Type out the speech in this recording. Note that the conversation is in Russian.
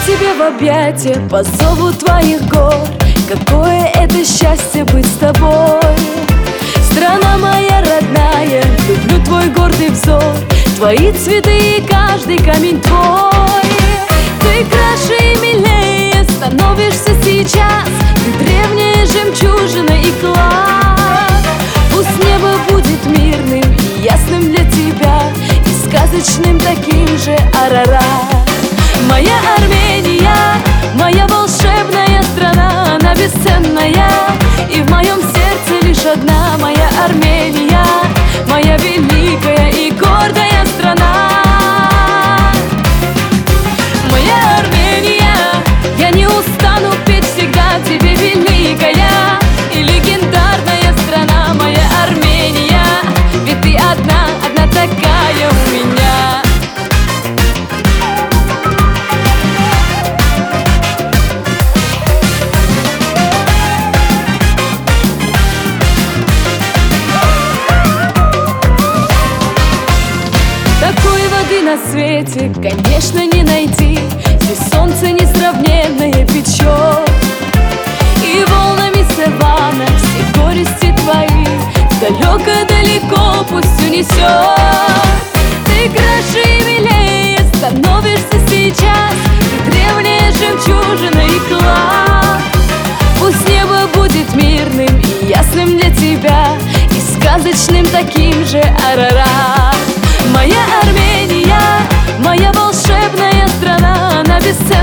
тебе в объятия по зову твоих гор. Какое это счастье быть с тобой. Страна моя родная, люблю твой гордый взор, твои цветы и каждый камень твой. Ты краше и милее становишься сейчас, ты древняя жемчужина и клад. Пусть небо будет мирным и ясным для тебя, и сказочным таким же Арарат. Моя Армения, моя волшебная страна, она бесценная, и в моем сердце лишь одна моя Армения, моя великая и гордая страна. Моя Армения, я не устану петь всегда тебе, великая и легендарная страна, моя Армения, ведь ты одна, одна такая у меня. Такой воды на свете, конечно, не найти. Здесь солнце несравненное печет, и волнами саванна все горести твои далеко-далеко пусть унесет. Ты краше и милее становишься сейчас, ты древняя жемчужина и клад. Пусть небо будет мирным и ясным для тебя, и сказочным таким же Арарат. Моя Армения, моя волшебная страна, она бесценная,